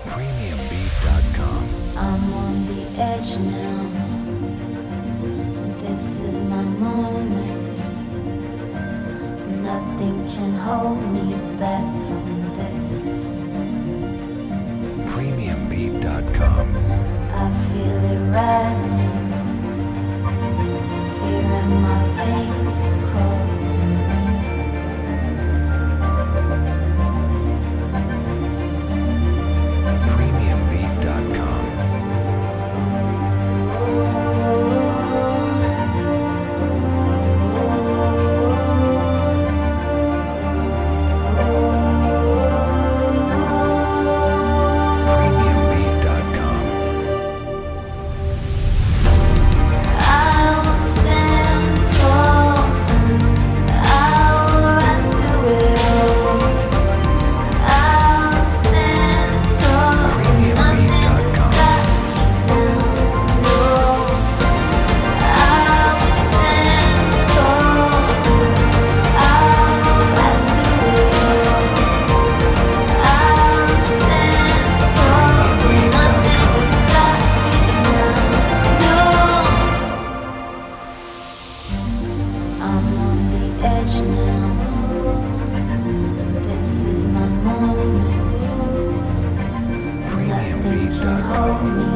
Premiumbeat.com. I'm on the edge now. This is my moment. Nothing can hold me back from this. Premiumbeat.com. I feel it rising. The fear in my veins calls to me. Premiumbeat.com. Premiumbeat.com. I will stand tall. I will rise to it all. I'll stand tall. Nothing can stop me now. No. I will stand tall. I will rise to it all. I'll stand tall. Nothing can stop me now. No. I'm on the edge now. This is my moment. Nothing can hold me